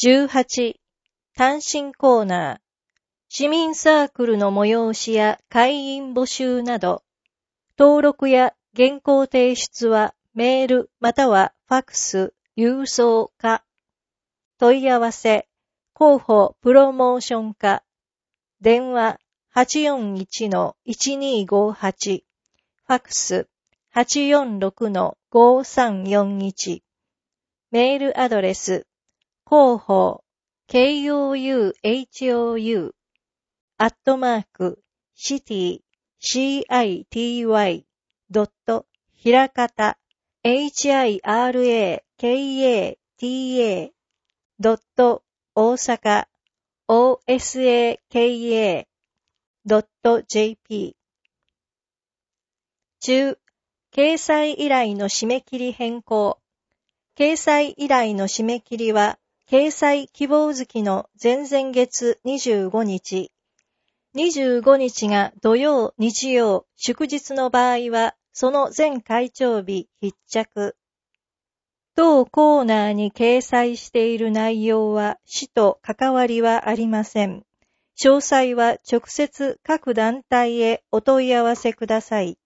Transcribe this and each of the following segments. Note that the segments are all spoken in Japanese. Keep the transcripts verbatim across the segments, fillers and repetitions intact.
じゅうはち、単身コーナー。市民サークルの催しや会員募集など、登録や原稿提出はメールまたはファックス、郵送か。問い合わせ、広報プロモーション課。電話 はちよんいちのいちにごはち、ファックス はちよんろくのごさんよんいち。メールアドレス、広報、ケーオーユーエイチオーユー、アットマーク、シティ、シーアイティーワイ、ドット、ひらかた、エイチアイアールエーケーエーティーエー、ドット、大阪、オーエスエーケーエー、ドット ジェーピー。中、掲載依頼の締め切り変更。掲載依頼の締め切りは、掲載希望月の前々月にじゅうごにち。にじゅうごにちが土曜、日曜、祝日の場合は、その前会長日必着。当コーナーに掲載している内容は、市と関わりはありません。詳細は直接各団体へお問い合わせください。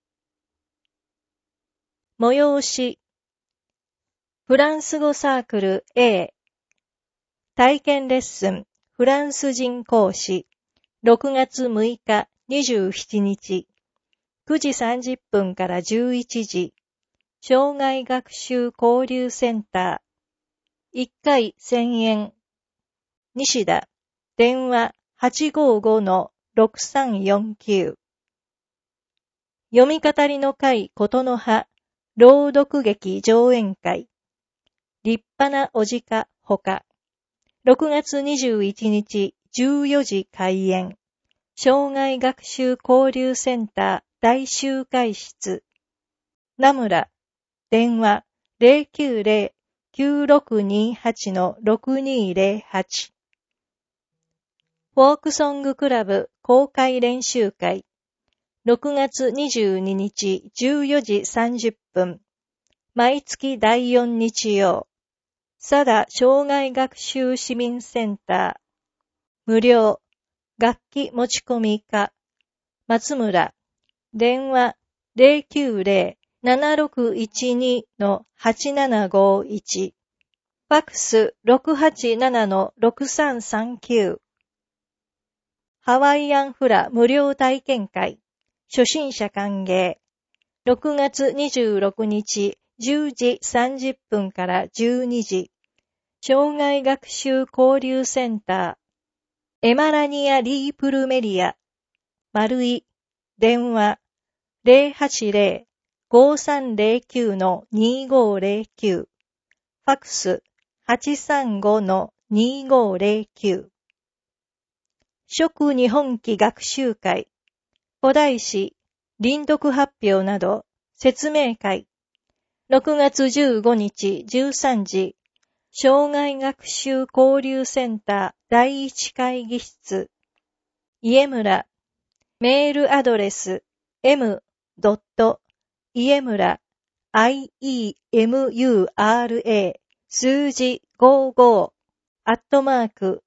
催し。フランス語サークル A。体験レッスン、フランス人講師。ろくがつむいかにじゅうしちにち。くじさんじゅっぷんからじゅういちじ。障害学習交流センター。いっかいせんえん。西田。電話 はちごごのろくさんよんきゅう。読み語りの会ことの葉。朗読劇上演会。立派なおじかほか。ろくがつにじゅういちにちじゅうよじ開演。障害学習交流センター大集会室。名村。電話 ゼロきゅうゼロ きゅうろくにはちのろくにゼロはち。フォークソングクラブ公開練習会。ろくがつにじゅうににちじゅうよじさんじゅっぷん。毎月だいよん日曜。佐田障害学習市民センター。無料。楽器持ち込みか。松村。電話 ゼロきゅうゼロ ななろくいちにのはちななごいち。ファックス ろくはちななのろくさんさんきゅう。ハワイアンフラ無料体験会。初心者歓迎。ろくがつにじゅうろくにちじゅうじさんじゅっぷんからじゅうにじ。障害学習交流センター。エマラニア・リープルメディア。丸い。電話。ゼロはちゼロ ごさんゼロきゅうのにごゼロきゅう。ファックス はちさんごのにごゼロきゅう。食日本記学習会。古代史、臨読発表など、説明会。ろくがつじゅうごにちじゅうさんじ。障害学習交流センター第一会議室。家村。メールアドレス エム 家村 イーエムユーアールエー 数字ごじゅうごアットマーク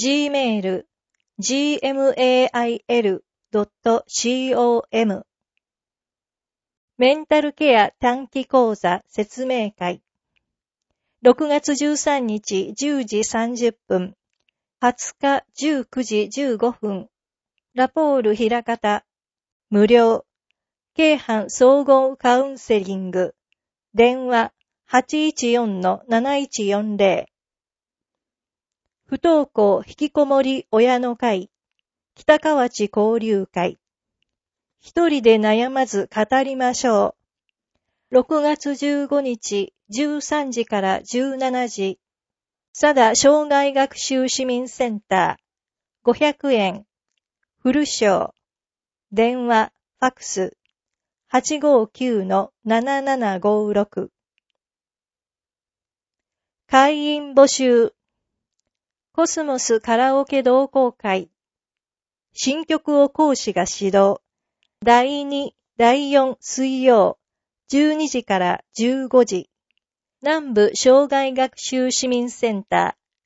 gmail ジーエムエーアイエルドットコム メンタルケア短期講座説明会。ろくがつじゅうさんにちじゅうじさんじゅっぷん。はつかじゅうくじじゅうごふん。ラポール平方。無料。京阪総合カウンセリング。電話 はちいちよんのなないちよんゼロ。不登校引きこもり親の会。北河内交流会。一人で悩まず語りましょう。ろくがつじゅうごにちじゅうさんじからじゅうしちじ。佐田障害学習市民センター。ごひゃくえん。フルショー。電話、ファックス。はちごきゅうのななななごろく。会員募集。コスモスカラオケ同好会。新曲を講師が指導。だいに、だいよん水曜、じゅうにじからじゅうごじ。南部障害学習市民センター。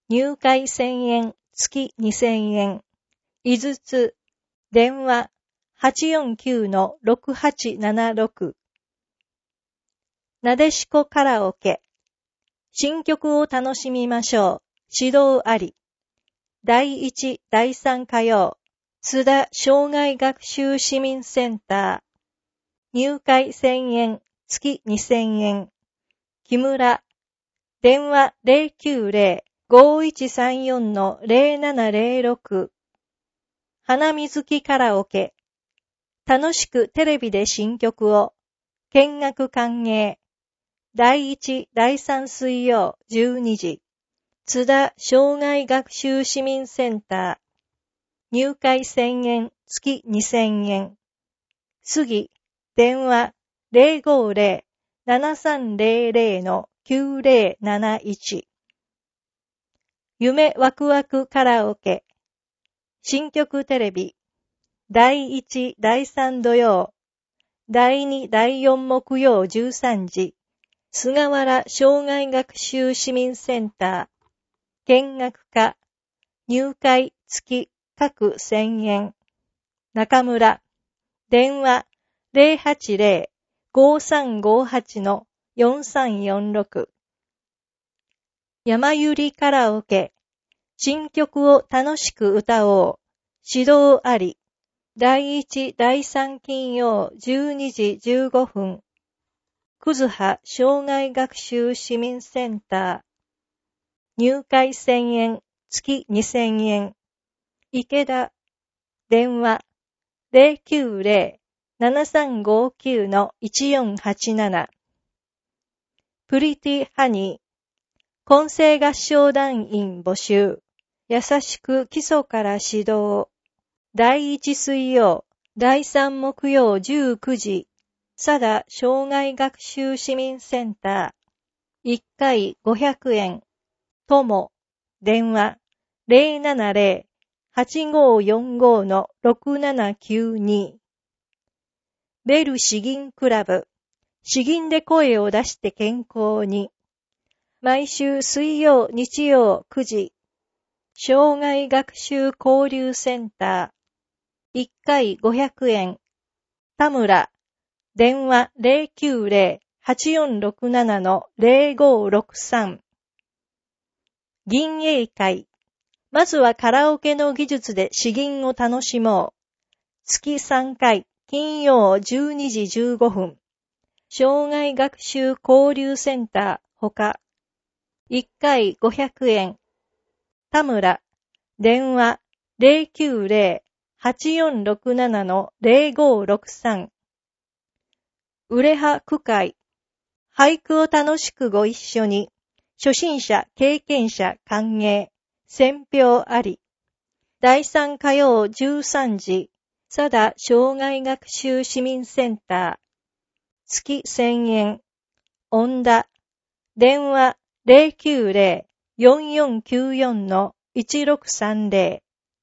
入会せんえん、月にせんえん。井筒、電話 はちよんきゅうのろくはちななろく。なでしこカラオケ。新曲を楽しみましょう。指導あり。だいいち、だいさん火曜。津田障害学習市民センター。入会せんえん、月にせんえん。木村。電話 ゼロきゅうゼロ ごいちさんよんのゼロななゼロろく。花水木カラオケ。楽しくテレビで新曲を。見学歓迎。だいいち、だいさん水曜じゅうにじ。津田障害学習市民センター。入会せんえん、月にせんえん。杉。電話 ゼロごゼロ ななさんゼロゼロのきゅうゼロなないち。夢ワクワクカラオケ。新曲テレビ。だいいち、だいさん土曜。だいに、だいよん木曜じゅうさんじ。菅原障害学習市民センター。見学課。入会月各せんえん。中村。電話 ゼロはちゼロ ごさんごはちのよんさんよんろく。山ゆりカラオケ。新曲を楽しく歌おう。指導あり。だいいち、だいさん金曜じゅうにじじゅうごふん。くずは障害学習市民センター。入会せんえん、月にせんえん。池田。電話。ゼロきゅうゼロ ななさんごきゅうのいちよんはちなな。プリティハニー。混声合唱団員募集。優しく基礎から指導。だいいち水曜、だいさん木曜じゅうくじ。佐田障害学習市民センター。いっかいごひゃくえん。友。電話。ゼロななゼロ はちごよんごのろくななきゅうに。ベル詩吟クラブ。詩吟で声を出して健康に。毎週水曜、日曜くじ。障害学習交流センター。いっかいごひゃくえん。田村。電話 ゼロきゅうゼロ はちよんろくななのゼロごろくさん。吟詠会。まずはカラオケの技術で詩吟を楽しもう。月さんかい、金曜じゅうにじじゅうごふん。障害学習交流センターほか。いっかいごひゃくえん。田村。電話 ゼロきゅうゼロ はちよんろくななのゼロごろくさん。うれは区会。俳句を楽しくご一緒に。初心者、経験者歓迎。選票あり。だいさん火曜じゅうさんじ。佐田障害学習市民センター。月せんえん。恩田。電話 ゼロきゅうゼロ よんよんきゅうよんのいちろくさんゼロ。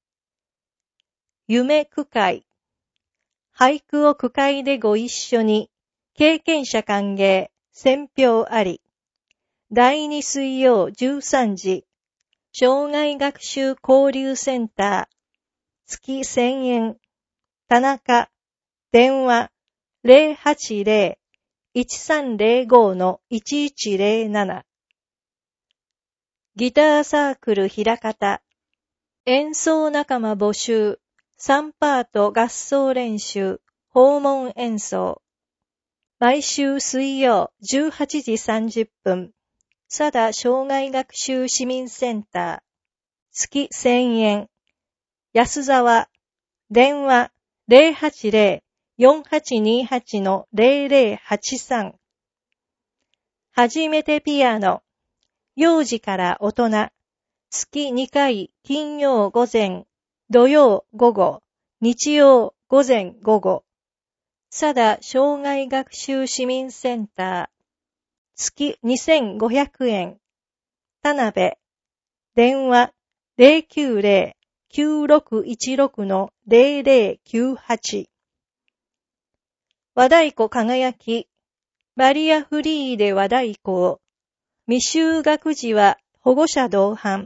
夢区会。俳句を区会でご一緒に。経験者歓迎。選票あり。だいに水曜じゅうさんじ。障害学習交流センター。月せんえん。田中。電話。ゼロはちゼロ いちさんゼロごのいちいちゼロなな。ギターサークルひらかた。演奏仲間募集。さんパート合奏練習。訪問演奏。毎週水曜じゅうはちじさんじゅっぷん。佐田障害学習市民センター。月せんえん。安沢。電話 ゼロはちゼロ よんはちにはちのゼロゼロはちさん。はじめてピアノ。幼児から大人。月にかい金曜午前、土曜午後、日曜午前午後。佐田障害学習市民センター。月にせんごひゃくえん。田辺。電話 ゼロきゅうゼロ きゅうろくいちろくのゼロゼロきゅうはち。和太鼓輝き。バリアフリーで和太鼓を。未就学児は保護者同伴。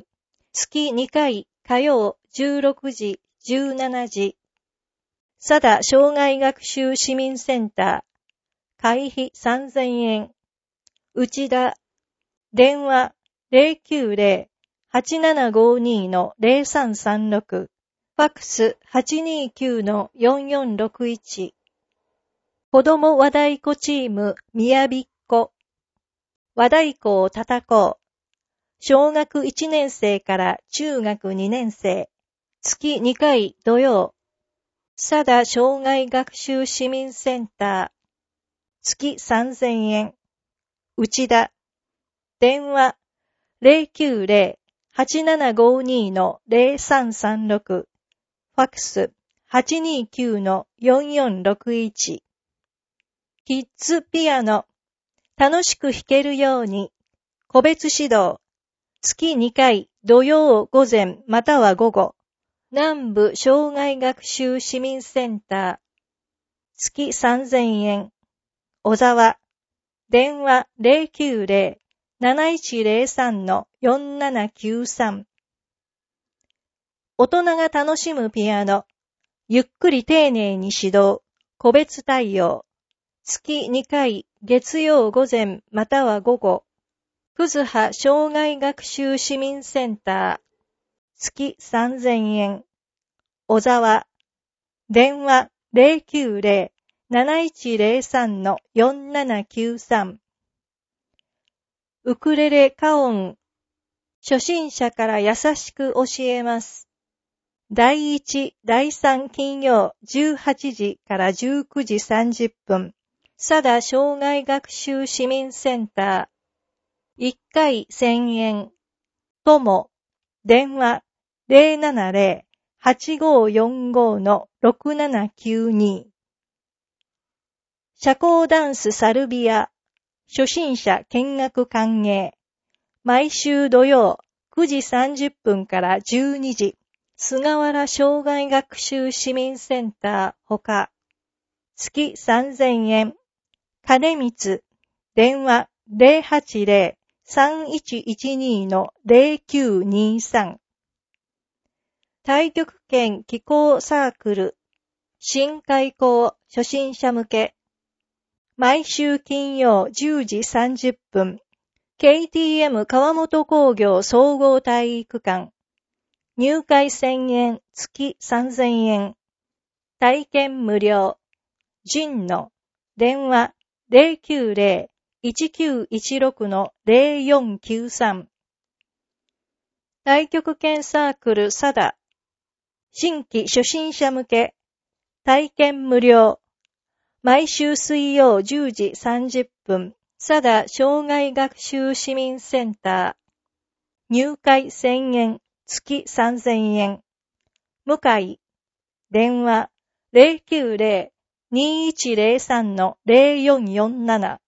月にかい火曜じゅうろくじ、じゅうしちじ。佐田障害学習市民センター。会費さんぜんえん。内田。電話 ゼロきゅうゼロ はちななごに ゼロさんさんろく。ファックス はちにきゅう よんよんろくいち。子供和太鼓チーム宮びっこ。和太鼓を叩こう。小学いちねん生から中学にねん生。月にかい土曜。佐田障害学習市民センター。月さんぜんえん。内田。電話 ゼロきゅうゼロ はちななごに ゼロさんさんろく。ファックス はちにきゅう よんよんろくいち。キッズピアノ。楽しく弾けるように。個別指導。月にかい土曜午前または午後。南部障害学習市民センター。月さんぜんえん。小沢。電話 ゼロきゅうゼロ なないちゼロさん よんななきゅうさん。大人が楽しむピアノ。ゆっくり丁寧に指導。個別対応。月にかい月曜午前または午後。くずは障害学習市民センター。月さんぜんえん。小沢。電話 ゼロきゅうゼロ なないちゼロさん よんななきゅうさん。ウクレレカ音。初心者から優しく教えます。だいいち、だいさん金曜じゅうはちじからじゅうくじさんじゅっぷん。佐田障害学習市民センター。いっかいせんえん。とも。電話 ゼロななゼロ はちごよんご ろくななきゅうに。社交ダンスサルビア。初心者見学歓迎。毎週土曜くじさんじゅっぷんからじゅうにじ。菅原障害学習市民センターほか。月さんぜんえん。金光。電話 ゼロはちゼロ さんいちいちに ゼロきゅうにさん。太極拳気功サークル。新開講初心者向け。毎週金曜じゅうじさんじゅっぷん。ケーティーエム 川本工業総合体育館。入会せんえん、月さんぜんえん。体験無料。神野。電話 ゼロきゅうゼロ いちきゅういちろく ゼロよんきゅうさん。太極拳サークル佐田。新規初心者向け。体験無料。毎週水曜じゅうじさんじゅっぷん。佐田障害学習市民センター。入会せんえん。月さんぜんえん。向井。電話 ゼロきゅうゼロ にいちゼロさん ゼロよんよんなな。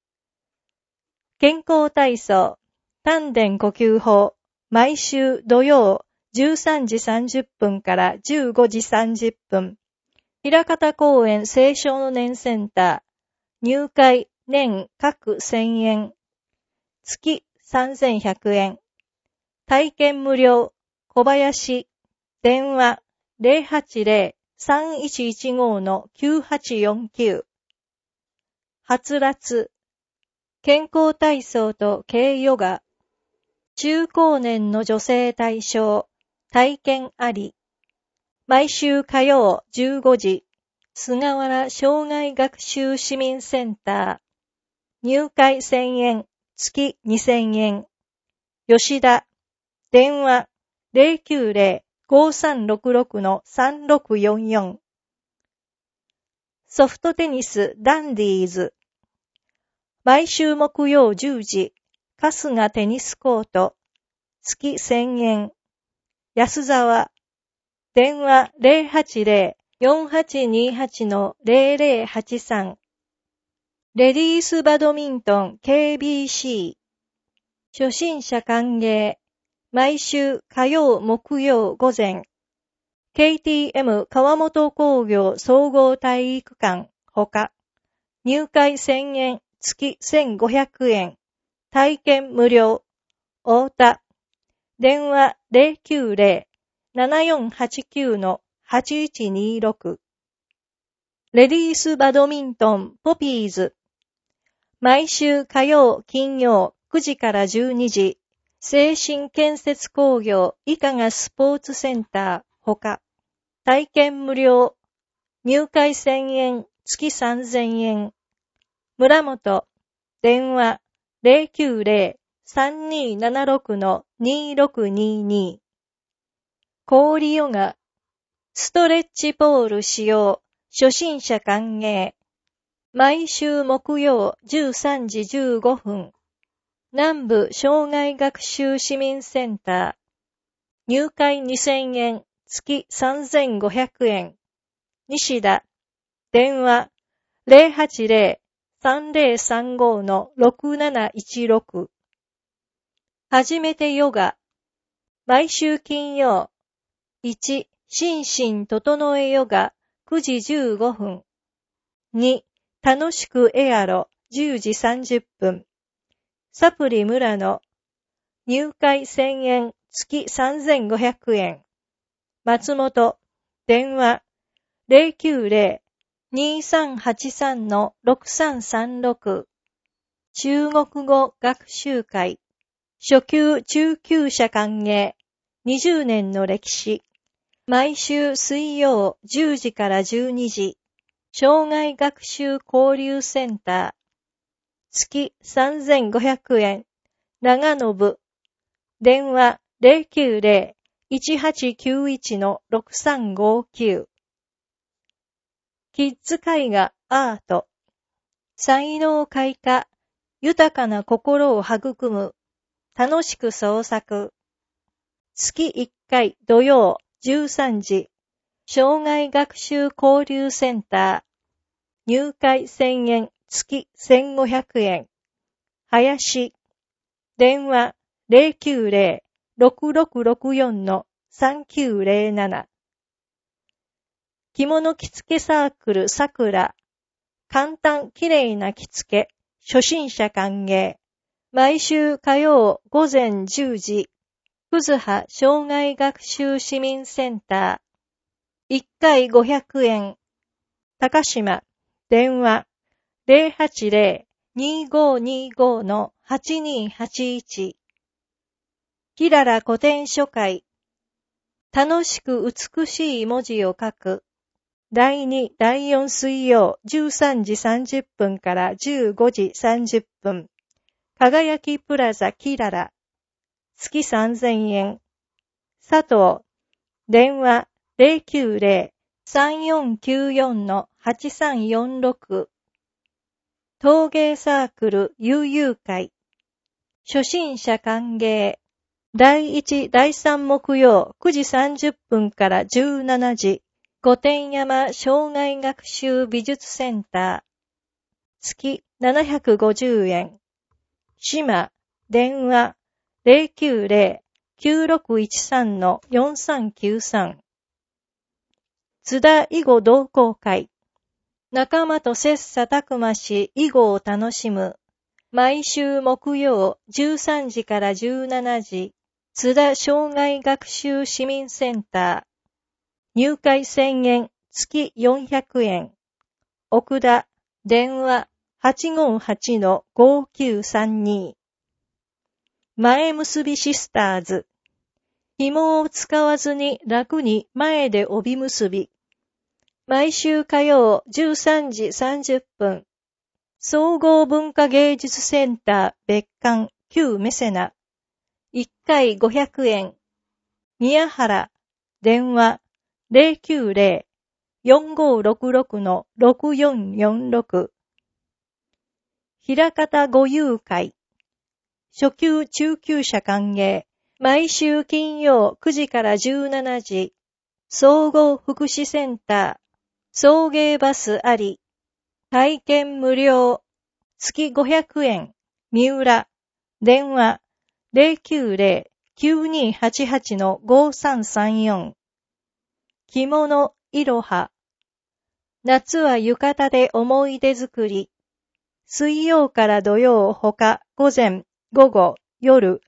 健康体操。丹田呼吸法。毎週土曜じゅうさんじさんじゅっぷんからじゅうごじさんじゅっぷん。平方公園青少年センター。入会年各せんえん。月さんぜんひゃくえん。体験無料。小林。電話 ゼロはちゼロ さんいちいちご きゅうはちよんきゅう。はつらつ。健康体操と軽ヨガ。中高年の女性対象。体験あり。毎週火曜じゅうごじ。菅原障害学習市民センター。入会せんえん。月にせんえん。吉田。電話 ゼロきゅうゼロ ごさんろくろく さんろくよんよん。ソフトテニスダンディーズ。毎週木曜じゅうじ。春日テニスコート。月せんえん。安沢。電話 ゼロはちゼロ よんはちにはち ゼロゼロはちさん。レディースバドミントン ケービーシー。初心者歓迎。毎週火曜木曜午前。ケーティーエム 川本工業総合体育館ほか。入会せんえん。月せんごひゃくえん。体験無料。太田。 電話 ゼロきゅうゼロ ななよんはちきゅう はちいちにろく。レディースバドミントンポピーズ。毎週火曜、金曜くじからじゅうにじ、精神建設工業以下がスポーツセンターほか、体験無料、入会せんえん、月さんぜんえん。村本、電話 ゼロきゅうゼロ さんにーななろく にろくにに。氷ヨガ、ストレッチポール使用、初心者歓迎。毎週木曜じゅうさんじじゅうごふん。南部障害学習市民センター。入会にせんえん、月さんぜんごひゃくえん。西田。電話 ゼロはちゼロ さんゼロさんご ろくなないちろく。はじめてヨガ。毎週金曜。いち、心身整えヨガくじじゅうごふん。に、楽しくエアロじゅうじさんじゅっぷん。サプリ村野。入会せんえん、月さんぜんごひゃくえん。松本。電話 ゼロきゅうゼロ にさんはちさん ろくさんさんろく。中国語学習会。初級中級者歓迎。にじゅうねんの歴史。毎週水曜じゅうじからじゅうにじ。障害学習交流センター。月さんぜんごひゃくえん。長信。電話 ゼロきゅうゼロ いちはちきゅういち ろくさんごきゅう。キッズ絵画アート。才能開花。豊かな心を育む。楽しく創作。月いっかい土曜じゅうさんじ。障害学習交流センター。入会せんえん、月せんごひゃくえん。林。電話 ゼロきゅうゼロ ろくろくろくよん さんきゅうゼロなな。着物着付けサークルさくら。簡単きれいな着付け。初心者歓迎。毎週火曜午前じゅうじ。くずは障害学習市民センター。いっかいごひゃくえん。高島。電話 ゼロはちゼロ にごにご はちにはちいち。きらら古典書会。楽しく美しい文字を書く。だいに、だいよん水曜じゅうさんじさんじゅっぷんからじゅうごじさんじゅっぷん。輝きプラザきらら。月さんぜんえん。佐藤。電話 ゼロきゅうゼロ さんよんきゅうよん はちさんよんろく。陶芸サークル悠々会。初心者歓迎。だいいち、だいさん木曜くじさんじゅっぷんからじゅうしちじ。御殿山障害学習美術センター。月ななひゃくごじゅうえん。島。電話 ゼロきゅうゼロ きゅうろくいちさん よんさんきゅうさん。津田囲碁同好会。仲間と切磋琢磨し囲碁を楽しむ。毎週木曜じゅうさんじからじゅうしちじ。津田障害学習市民センター。入会せんえん、月よんひゃくえん。奥田。電話 はちごはち ごきゅうさんに。前結びシスターズ。紐を使わずに楽に前で帯結び。毎週火曜じゅうさんじさんじゅっぷん。総合文化芸術センター別館旧メセナ。いっかいごひゃくえん。宮原。電話 ゼロきゅうゼロ よんごろくろく ろくよんよんろく。平方御友会。初級中級者歓迎。毎週金曜くじからじゅうしちじ。総合福祉センター。送迎バスあり。体験無料。月ごひゃくえん。三浦。電話 ゼロきゅうゼロ きゅうにはちはち ごさんさんよん。着物いろは。夏は浴衣で思い出作り。水曜から土曜ほか午前、午後、夜。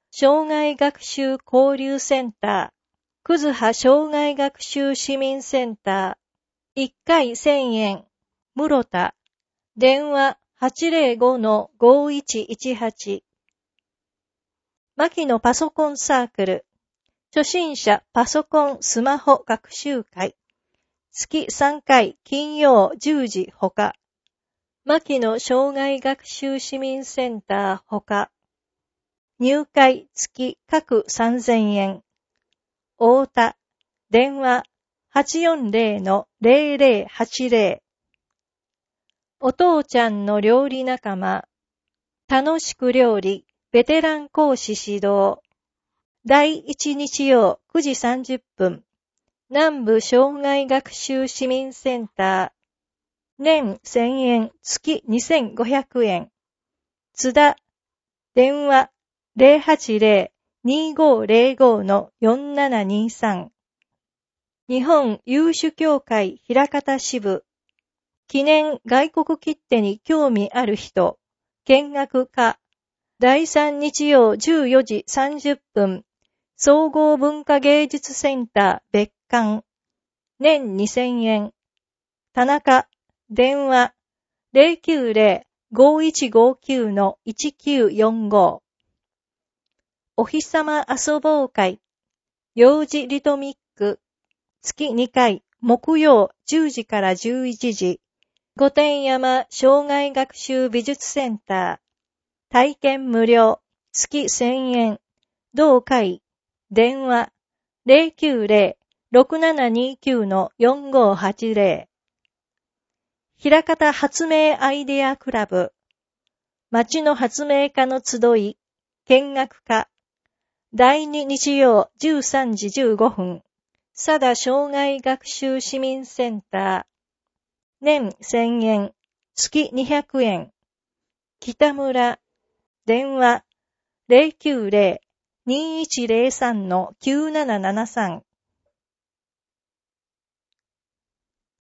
障害学習交流センター、くずは障害学習市民センター、いっかいせんえん、室田、電話 はちゼロごのごいちいちはち。牧野パソコンサークル、初心者パソコンスマホ学習会、月さんかい金曜じゅうじほか、牧野障害学習市民センターほか、入会月各さんぜんえん、太田、電話 はちよんゼロのゼロゼロはちゼロ。お父ちゃんの料理仲間、楽しく料理、ベテラン講師指導。だいいち日曜くじさんじゅっぷん、南部障害学習市民センター。年せんえん、月にせんごひゃくえん。津田、電話 ゼロはちゼロ にごゼロごのよんななにさん。日本有種協会枚方支部。記念外国切手に興味ある人、見学課。だいさん日曜じゅうよじさんじゅっぷん、総合文化芸術センター別館。年にせんえん。田中、電話 ゼロきゅうゼロ ごいちごきゅうのいちきゅうよんご。お日様遊ぼう会、幼児リトミック、月にかい、木曜じゅうじからじゅういちじ、御殿山障害学習美術センター、体験無料、月せんえん、同会、電話、ゼロきゅうゼロ ろくななにきゅうのよんごはちゼロ。枚方発明アイデアクラブ、町の発明家の集い、見学家、だいに日曜じゅうさんじじゅうごふん、佐田障害学習市民センター、年せんえん、月にひゃくえん、北村、電話ゼロきゅうゼロ にいちゼロさんのきゅうななななさん。